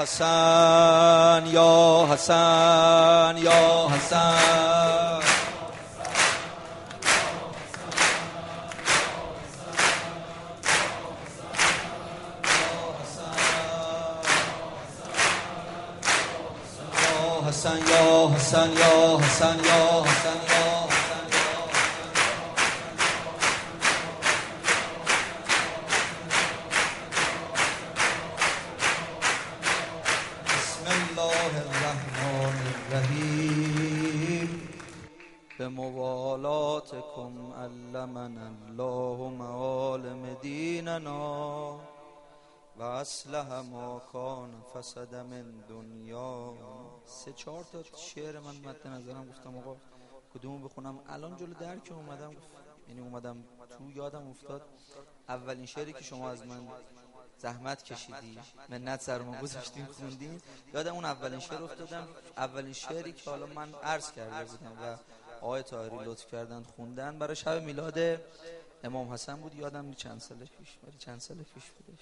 حسن یا حسن یا حسن حسن یا حسن یا حسن یا حسن یا بسم الله الرحمن الرحیم به موالاتکم علمنا الله معالم دیننا و اصلح ما کان فسد من دنیا. 3-4 تا شعر من مد نظرم، گفتم آقا کدومو بخونم. الان جلو درک اومدم، یعنی اومدم تو یادم افتاد اولین شعری که شما از من زحمت کشیدی، منت سرمون گذاشتیم خوندین، یادم اون اولین شعر افتادم. اولین شعری که حالا من عرض کرده بودم و آقای طاهری لطف کردن خوندن برای شب میلاد امام حسن بود. یادم چند سال پیش بودش،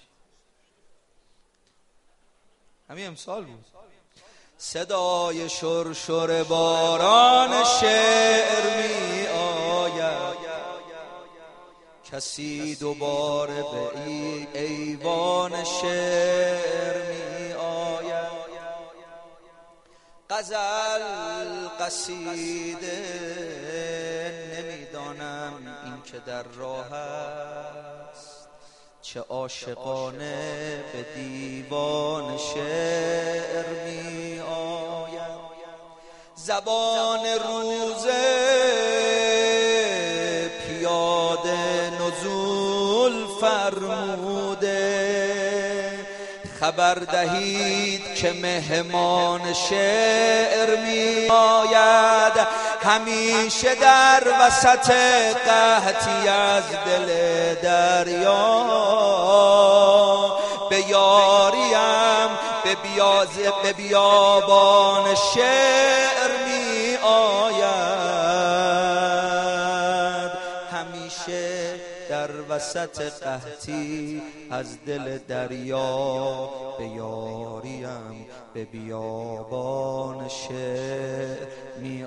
همین امسال بود. صدای شرشر باران شعر می آید، کسی دوباره به ایوان شعر می آید. غزل قصیده نمیدانم این که در راه است، چه عاشقانه به دیوان شعر می آید. زبان روزه پیاده نزول فرموده، خبر دهید که مهمان شعر می آید. همیشه در وسط قحطی از دل دریا، به یاریم به بیابان شعر می آید. همیشه در وسط قحطی از دل دریا، به یاریم به بیابان شعر می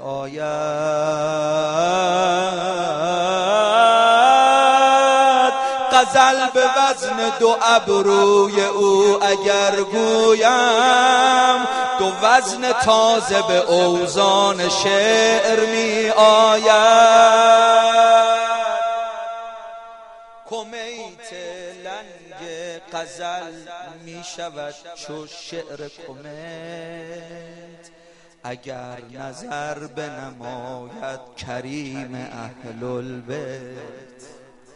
آید. غزل به وزن 2 ابروی او اگر گویم، 2 وزن تازه به اوزان شعر می آید. کمیت لنگ غزل می شود چو شعر کمیت، اگر نظر بنماید کریم اهل البیت.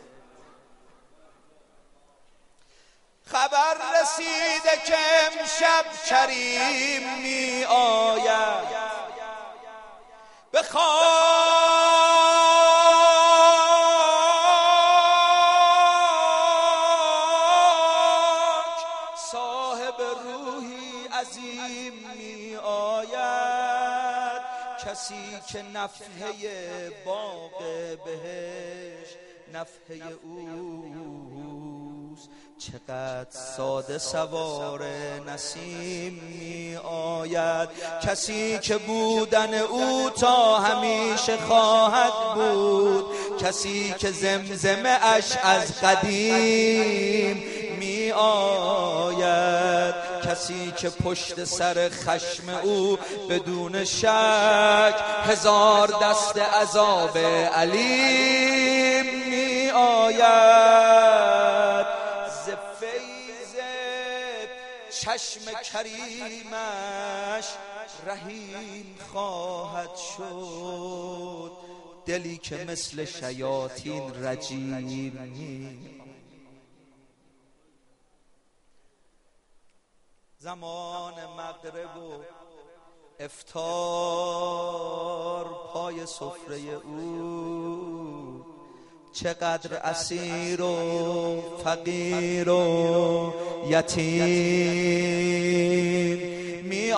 خبر رسیده که امشب کریم می آید، به صاحب روحی عظیم می آید. کسی که نفحه باغ بهشت نفحه اوست، چقدر ساده سوار نسیم می آید. کسی که بودن او تا همیشه خواهد بود، کسی که زمزمه اش از قدیم می آید. کسی که پشت سر خشم او بدون شک 1000 دست عذاب علیم می آید. ز فیض چشم کریمش رحیم خواهد شد، دلی که مثل شیاطین رجیم. زمان مغرب و افطار پای سفره او، چقدر اسیر و فقیر و یتیم می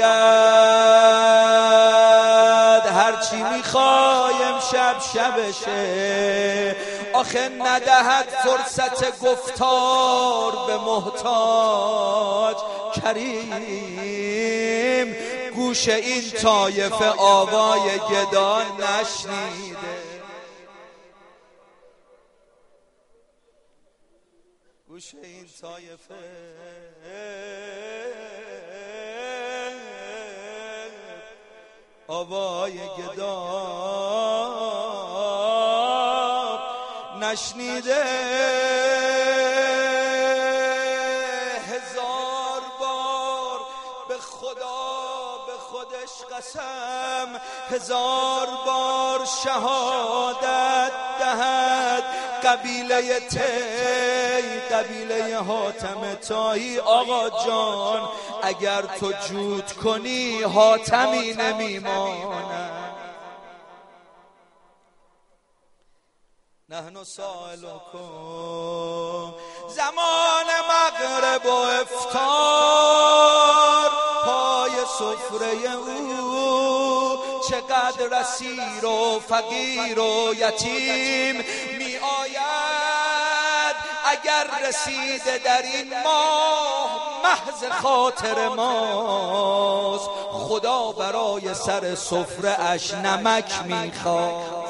آید. هرچی میخوایم شب شبشه، آخه ندهد فرصت گفتار به محتاج، کریم گوش این طایفه آوای گدا نشنیده. گوش این طایفه آوای گدا نشنیده. هزار بار به خدا به خودش قسم، هزار بار شهادت دهد قبیله تی، قبیله حاتم طایی. آقا جان اگر تو جود کنی حاتمی نمیماند. نحن سائلکم زمان مغرب و افطار پای سفره او، چقدر اسیر و فقیر و یتیم می آید. اگر رسیده در این ماه محض خاطر ماست، خدا برای سر سفره اش نمک میخواد.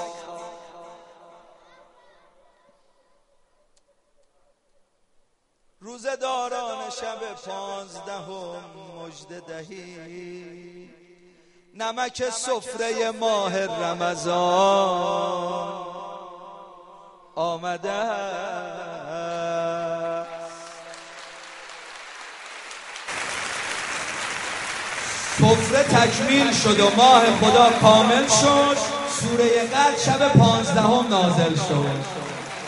روزداران شب 15 مژده دهی، نمک سفره ماه رمضان آمده. سفره تکمیل شد و ماه خدا کامل شد. سوره قدر شب 15 نازل شد.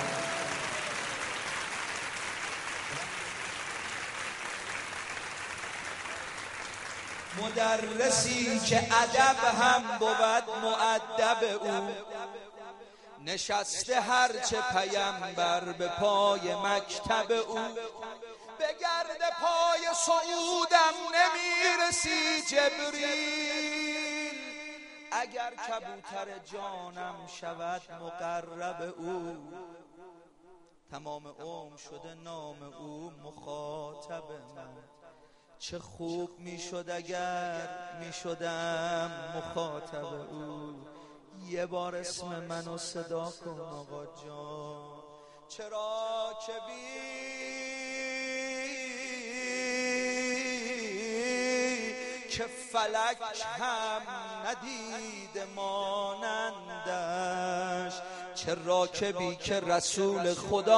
مدرسی که ادب هم بود مؤدب او، نشسته هرچه پیمبر به پای مکتب او. به گرد پای سعودم نمیرسی جبریل، اگر کبوتر جانم شود مقرب او. تمام عمر شده نام او مخاطب من، چه خوب میشد اگر میشدم مخاطب او. یه بار اسم منو صدا کن آقا جان، چرا که بی که فلک هم ندید مانندش، چه راکبی که رسول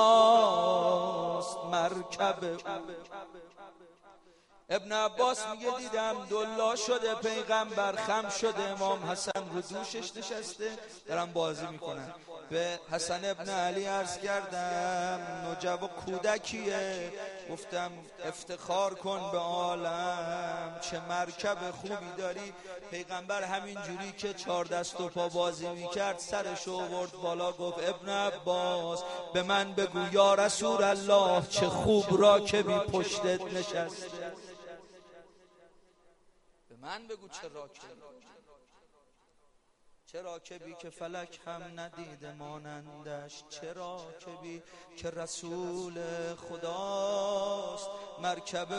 خداست مرکب او. ابن عباس میگه دیدم دلا شده پیغمبر، خم شده امام حسن رو دوشش نشسته دارم بازی میکنن. به حسن ابن علی عرض کردم نجب و کودکیه، گفتم افتخار کن به عالم چه مرکب خوبی داری. پیغمبر همین جوری که 4 دست و پا بازی میکرد سرشو آورد بالا، گفت ابن عباس به من بگو یا رسول الله چه خوب راکبی پشتت نشسته. من بگو چه راکبی که فلک هم ندیده مانندش، چه راکبی که رسول خداست مرکب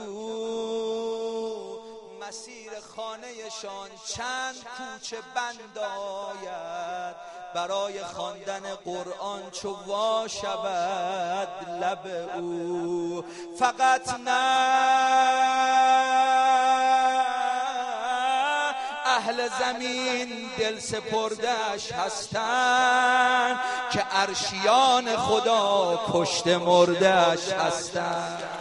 او. مسیر خانهشان چند کوچه بند آید، برای خواندن قرآن چو وا شود لب او. فقط نه اهل زمین دل سپردش هستند، که عرشیان خدا پشت مردش هستند.